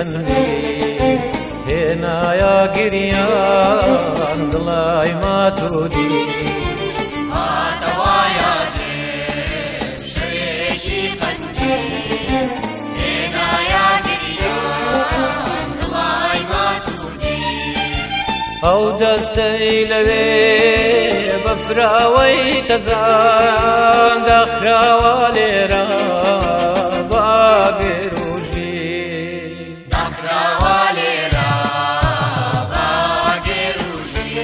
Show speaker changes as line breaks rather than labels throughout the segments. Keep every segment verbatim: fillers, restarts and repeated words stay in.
قندی هێنایە گریان دڵای ماتوودی
هاتەوە یادێ شەوێکی قەندی هێنایە گریان دڵای ماتوودی
ئەو دەستەی لەوێ بەفراوەی تەزان داخراوە لێرە باگێروژی
داخراوە لێرە باگێروژی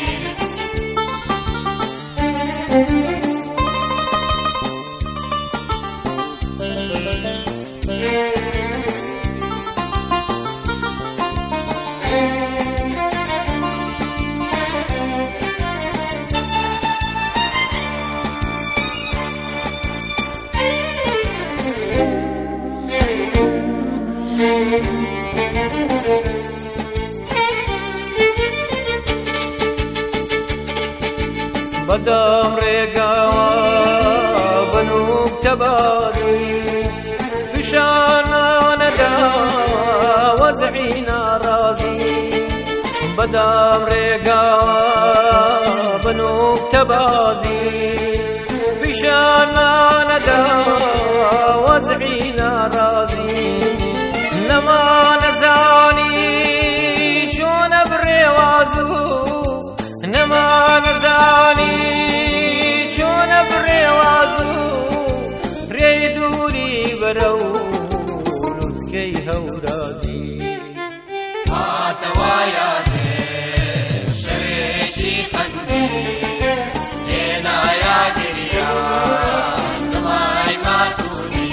بەدەم ڕێگاوە بنووک تەبازی پیشانانەدا وەزعی ناڕازی بەدەم ڕێگاوە بنووک تەبازی پیشانانەدا وەزعی ناڕازی نەما نەزانی چۆنە بڕێوازوو نەما نەزانی چۆنە بڕێوازوو ڕێی دووری بەرە و لوتکەی هەورازی
هاتەوە یادێ شەوێکی قەندی هێنایە گریان دڵای ماتوودی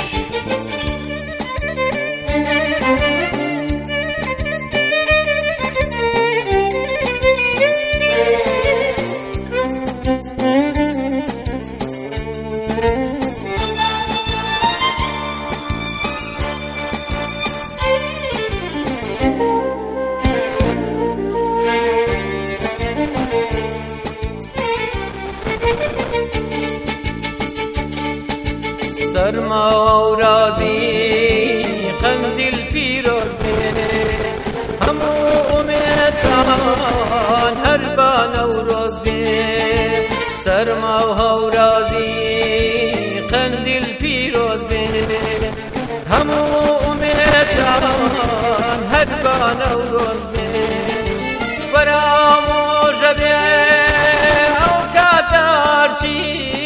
سەرما و رازی قەندیل پیرۆز بێ هەموو ئومێدان هەر بە نەورۆز بێ سەرما و هەورازی قەندیل پیرۆز بێ هەموو ئومێدان هەر بە نەورۆز بێ فەرامۆژە بێ ئەو کاتارچی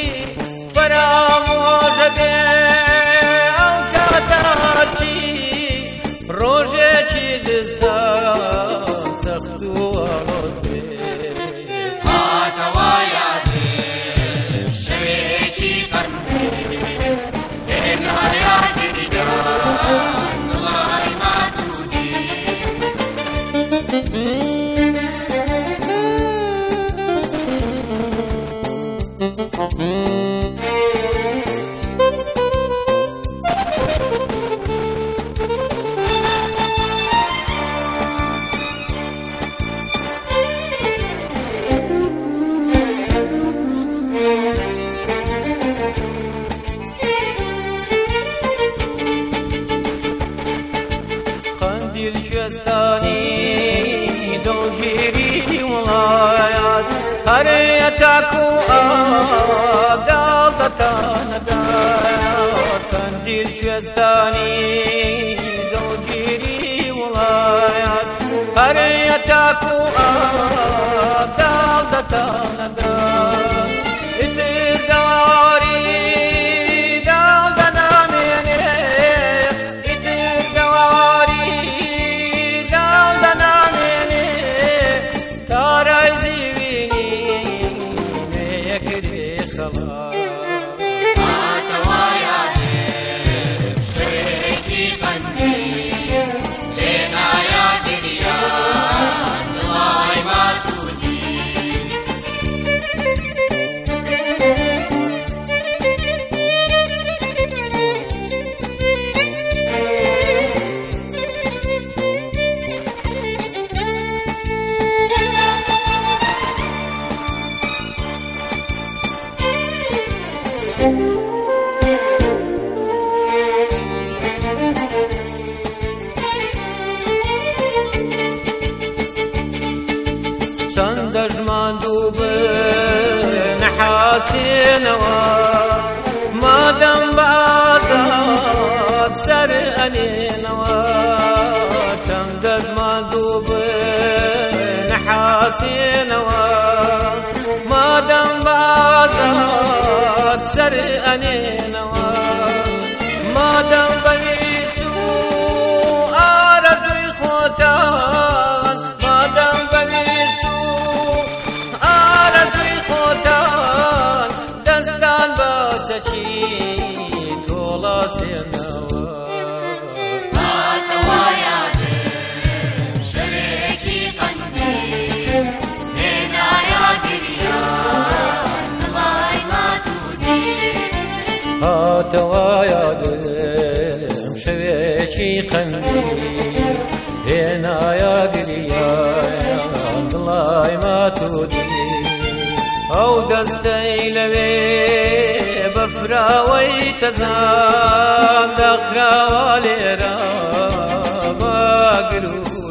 فرامۆژە بێ ئەو کاتارچی ڕۆژێکی زستان سەخت و ئاڵۆز بێ
هاتەوە یادێ شەوێکی قەندی هێنایە گریان دڵای ماتوودی
قەندیل کوێستانی دڵگیری وڵات هەرەیە تاکو ئاب داڵدەتانەدات قەندیل کوێستانی دڵگیری وڵات هەرەیە تاکو ئاب داڵدەتانەدات ئیتر دەواری داڵدەنامێنێ ئیتر دەواری داڵدەنامێنێ تارای زیوینی مێیەکردێ خەڵات
هاتەوە یادێ شەوێکی قەندی هێنایە گریان دڵای ماتوودی
دوب نحاسينوا ما دام بازار سر أنينوا كم دز ما دوب نحاسينوا ما دام بازار سر أنينوا ما دام بويستو آرزوی خوتان ما دام بويستو آرزوی خوتان دستان بچکی تولا سينوا
هاتوا يادم شريكي قلبي هنا يا دريان الله ما تودي
هاتوا يادم شريكي قلبي هنا يا دريان الله ما تودي او دستي لبي بفراوي تزام دخراوالي را باقرو